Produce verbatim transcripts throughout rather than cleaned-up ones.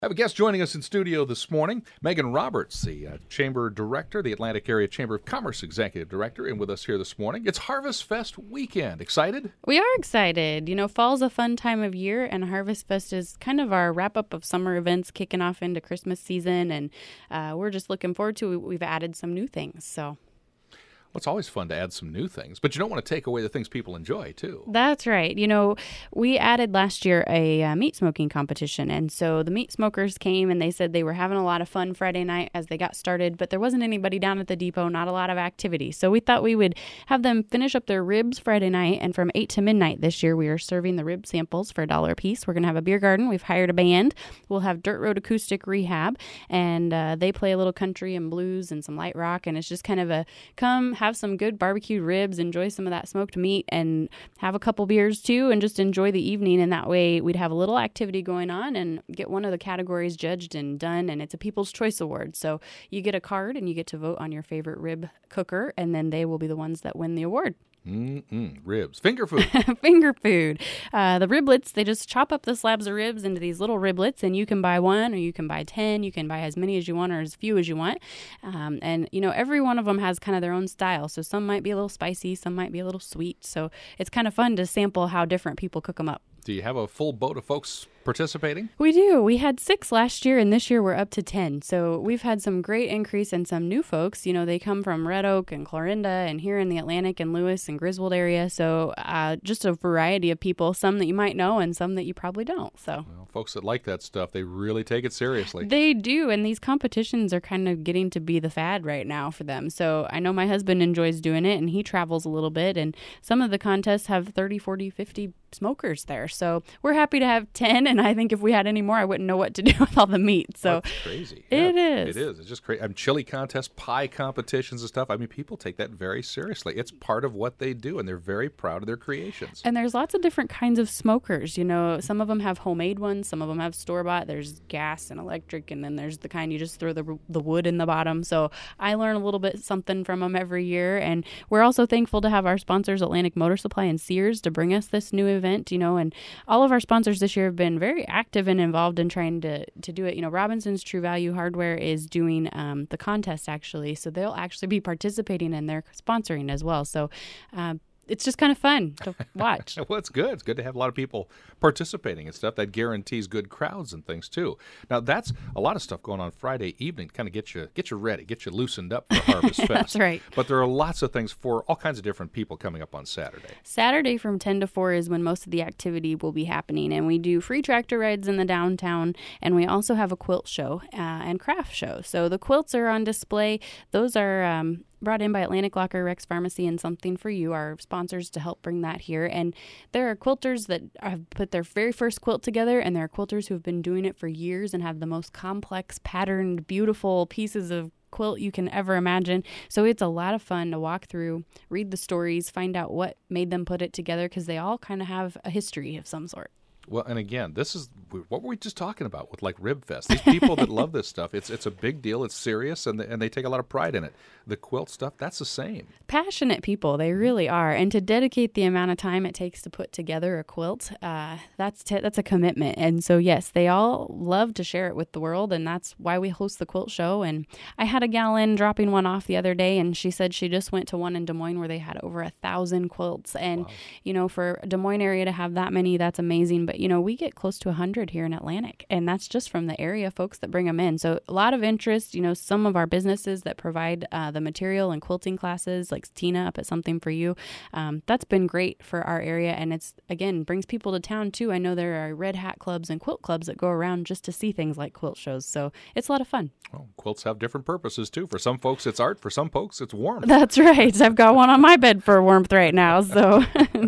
I have a guest joining us in studio this morning, Megan Roberts, the uh, Chamber Director, the Atlantic Area Chamber of Commerce Executive Director, and with us here this morning. It's Harvest Fest weekend. Excited? We are excited. You know, fall's a fun time of year, and Harvest Fest is kind of our wrap-up of summer events kicking off into Christmas season, and uh, we're just looking forward to it. We've added some new things, so... Well, it's always fun to add some new things, but you don't want to take away the things people enjoy, too. That's right. You know, we added last year a uh, meat smoking competition, and so the meat smokers came and they said they were having a lot of fun Friday night as they got started, but there wasn't anybody down at the depot, not a lot of activity. So we thought we would have them finish up their ribs Friday night, and from eight to midnight this year, we are serving the rib samples for a dollar a piece. We're going to have a beer garden. We've hired a band. We'll have Dirt Road Acoustic Rehab, and uh, they play a little country and blues and some light rock, and it's just kind of a come have some good barbecued ribs, enjoy some of that smoked meat, and have a couple beers too, and just enjoy the evening. And that way we'd have a little activity going on and get one of the categories judged and done, and it's a People's Choice Award. So you get a card and you get to vote on your favorite rib cooker, and then they will be the ones that win the award. Mm-mm, ribs. Finger food. Finger food. Uh, the riblets, they just chop up the slabs of ribs into these little riblets, and you can buy one or you can buy ten. You can buy as many as you want or as few as you want. Um, and, you know, every one of them has kind of their own style. So some might be a little spicy, some might be a little sweet. So it's kind of fun to sample how different people cook them up. Do you have a full boat of folks participating? We do. We had six last year, and this year we're up to ten. So we've had some great increase and some new folks. You know, they come from Red Oak and Clarinda and here in the Atlantic and Lewis and Griswold area. So uh, just a variety of people, some that you might know and some that you probably don't. So well, folks that like that stuff, they really take it seriously. They do, and these competitions are kind of getting to be the fad right now for them. So I know my husband enjoys doing it, and he travels a little bit, and some of the contests have thirty, forty, fifty smokers there. So we're happy to have ten, and I think if we had any more, I wouldn't know what to do with all the meat. So that's crazy. It yeah, is. It is. It's just crazy. I mean, chili contests, pie competitions and stuff. I mean, people take that very seriously. It's part of what they do, and they're very proud of their creations. And there's lots of different kinds of smokers. You know, some of them have homemade ones. Some of them have store-bought. There's gas and electric, and then there's the kind you just throw the the wood in the bottom. So I learn a little bit something from them every year. And we're also thankful to have our sponsors, Atlantic Motor Supply and Sears, to bring us this new event, you know, and all of our sponsors this year have been very active and involved in trying to, to do it. You know, Robinson's True Value Hardware is doing um, the contest, actually. So they'll actually be participating in their sponsoring as well. So uh, it's just kind of fun to watch. Well, it's good. It's good to have a lot of people participating and stuff. That guarantees good crowds and things, too. Now, that's a lot of stuff going on Friday evening to kind of get you get you ready, get you loosened up for Harvest Fest. That's right. But there are lots of things for all kinds of different people coming up on Saturday. Saturday from ten to four is when most of the activity will be happening, and we do free tractor rides in the downtown, and we also have a quilt show uh, and craft show. So the quilts are on display. Those are... Um, brought in by Atlantic Locker, Rex Pharmacy, and Something for You, our sponsors, to help bring that here. And there are quilters that have put their very first quilt together, and there are quilters who have been doing it for years and have the most complex, patterned, beautiful pieces of quilt you can ever imagine. So it's a lot of fun to walk through, read the stories, find out what made them put it together, because they all kind of have a history of some sort. Well, and again, this is what were we just talking about with like Rib Fest? These people that love this stuff, it's it's a big deal. It's serious, and they, and they take a lot of pride in it. The quilt stuff, that's the same. Passionate people, they really are. And to dedicate the amount of time it takes to put together a quilt, uh, that's t- that's a commitment. And so, yes, they all love to share it with the world, and that's why we host the quilt show. And I had a gal in dropping one off the other day, and she said she just went to one in Des Moines where they had over a thousand quilts. And, wow. You know, for Des Moines area to have that many, that's amazing. But, you know, we get close to one hundred here in Atlantic, and that's just from the area folks that bring them in. So a lot of interest. You know, some of our businesses that provide uh, the material and quilting classes, like Tina up at Something for You, um, that's been great for our area. And it's, again, brings people to town, too. I know there are red hat clubs and quilt clubs that go around just to see things like quilt shows. So it's a lot of fun. Well, quilts have different purposes, too. For some folks, it's art. For some folks, it's warmth. That's right. I've got one on my bed for warmth right now, so...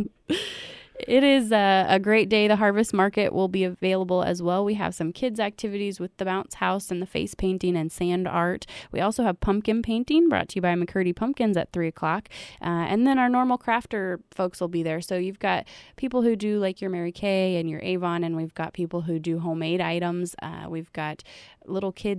It is a, a great day. The Harvest Market will be available as well. We have some kids' activities with the bounce house and the face painting and sand art. We also have pumpkin painting brought to you by McCurdy Pumpkins at three o'clock. Uh, and then our normal crafter folks will be there. So you've got people who do like your Mary Kay and your Avon, and we've got people who do homemade items. Uh, we've got little kids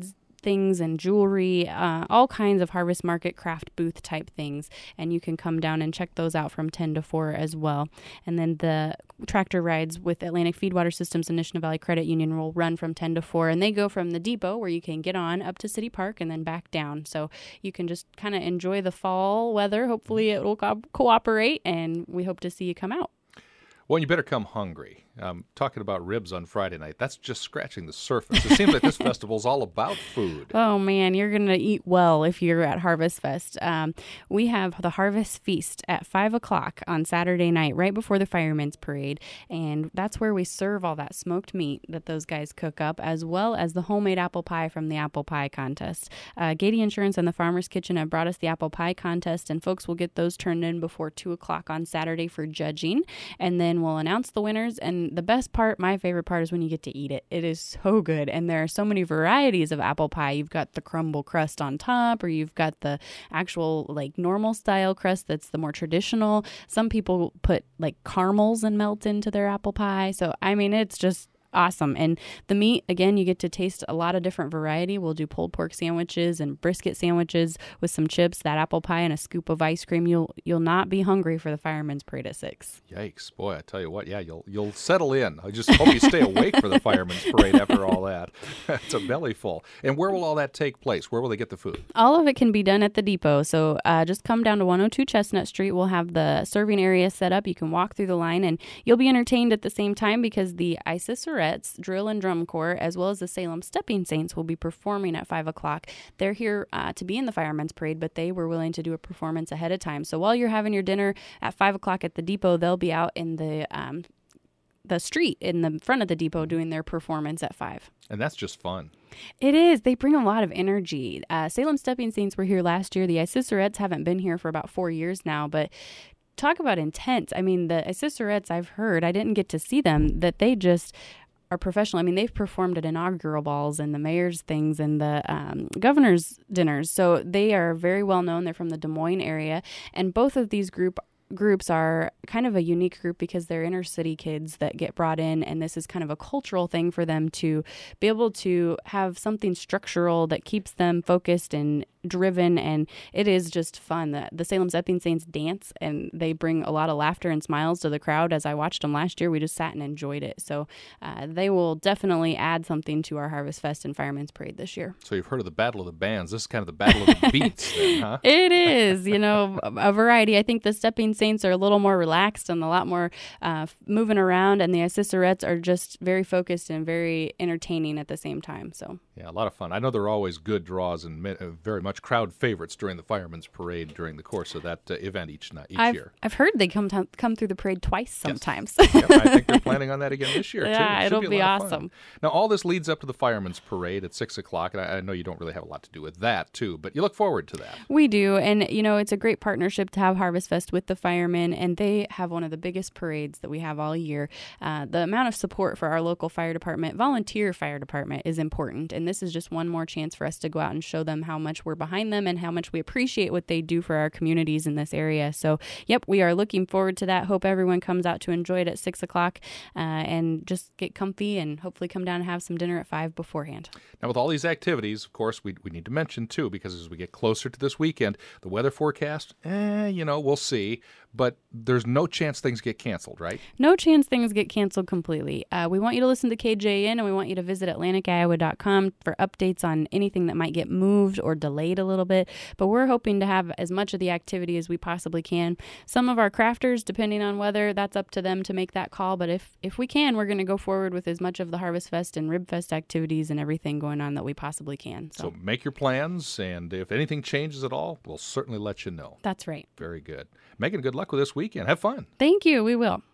things and jewelry, uh, all kinds of harvest market craft booth type things. And you can come down and check those out from ten to four as well. And then the tractor rides with Atlantic Feedwater Systems and Nishnah Valley Credit Union will run from ten to four, and they go from the depot where you can get on up to City Park and then back down. So you can just kind of enjoy the fall weather. Hopefully it will co- cooperate, and we hope to see you come out. Well, you better come hungry. Um, talking about ribs on Friday night, that's just scratching the surface. It seems like this festival is all about food. Oh, man, you're going to eat well if you're at Harvest Fest. Um, we have the Harvest Feast at five o'clock on Saturday night, right before the Firemen's Parade, and that's where we serve all that smoked meat that those guys cook up, as well as the homemade apple pie from the apple pie contest. Uh, Gady Insurance and the Farmer's Kitchen have brought us the apple pie contest, and folks will get those turned in before two o'clock on Saturday for judging, and then we'll announce the winners. And the best part, my favorite part, is when you get to eat it. It is so good, and there are so many varieties of apple pie. You've got the crumble crust on top, or you've got the actual like normal style crust that's the more traditional. Some people put like caramels and melt into their apple pie. So I mean, it's just awesome. And the meat, again, you get to taste a lot of different variety. We'll do pulled pork sandwiches and brisket sandwiches with some chips, that apple pie, and a scoop of ice cream. You'll you'll not be hungry for the Firemen's Parade at six. Yikes, boy! I tell you what, yeah, you'll you'll settle in. I just hope you stay awake for the Firemen's Parade after all that. It's a belly full. And where will all that take place? Where will they get the food? All of it can be done at the depot. So uh, just come down to one oh two Chestnut Street. We'll have the serving area set up. You can walk through the line, and you'll be entertained at the same time because the Isisorettes Drill and Drum Corps, as well as the Salem Stepping Saints, will be performing at five o'clock. They're here uh, to be in the Firemen's Parade, but they were willing to do a performance ahead of time. So while you're having your dinner at five o'clock at the depot, they'll be out in the um, the street in the front of the depot doing their performance at five. And that's just fun. It is. They bring a lot of energy. Uh, Salem Stepping Saints were here last year. The Isisorettes haven't been here for about four years now, but talk about intense. I mean, the Isisorettes, I've heard, I didn't get to see them, that they just are professional. I mean, they've performed at inaugural balls and the mayor's things and the um, governor's dinners. So they are very well known. They're from the Des Moines area. And both of these group groups are kind of a unique group because they're inner city kids that get brought in, and this is kind of a cultural thing for them to be able to have something structural that keeps them focused and driven, and it is just fun. The, the Salem Stepping Saints dance, and they bring a lot of laughter and smiles to the crowd. As I watched them last year, we just sat and enjoyed it. So uh, they will definitely add something to our Harvest Fest and Firemen's Parade this year. So you've heard of the Battle of the Bands. This is kind of the Battle of the Beats then, huh? It is, you know, a variety. I think the Stepping Saints are a little more relaxed and a lot more uh, moving around, and the Isisorettes are just very focused and very entertaining at the same time. So yeah, a lot of fun. I know there are always good draws and uh, very much crowd favorites during the Firemen's Parade during the course of that uh, event each night, each I've, year. I've heard they come t- come through the parade twice sometimes. Yes. Yep, I think they're planning on that again this year, yeah, too. It it'll be, be awesome. Fun. Now, all this leads up to the Firemen's Parade at six o'clock, and I, I know you don't really have a lot to do with that, too, but you look forward to that. We do, and, you know, it's a great partnership to have Harvest Fest with the firemen, and they have one of the biggest parades that we have all year. Uh, the amount of support for our local fire department, volunteer fire department, is important, and this is just one more chance for us to go out and show them how much we're behind them and how much we appreciate what they do for our communities in this area. So, yep, we are looking forward to that. Hope everyone comes out to enjoy it at six o'clock uh, and just get comfy and hopefully come down and have some dinner at five beforehand. Now, with all these activities, of course, we, we need to mention, too, because as we get closer to this weekend, the weather forecast, eh, you know, we'll see. But there's no chance things get canceled, right? No chance things get canceled completely. Uh, we want you to listen to K J N, and we want you to visit Atlantic Iowa dot com for updates on anything that might get moved or delayed a little bit. But we're hoping to have as much of the activity as we possibly can. Some of our crafters, depending on weather, that's up to them to make that call. But if, if we can, we're going to go forward with as much of the Harvest Fest and Rib Fest activities and everything going on that we possibly can. So, so make your plans, and if anything changes at all, we'll certainly let you know. That's right. Very good. Megan, good luck with this weekend. Have fun. Thank you. We will.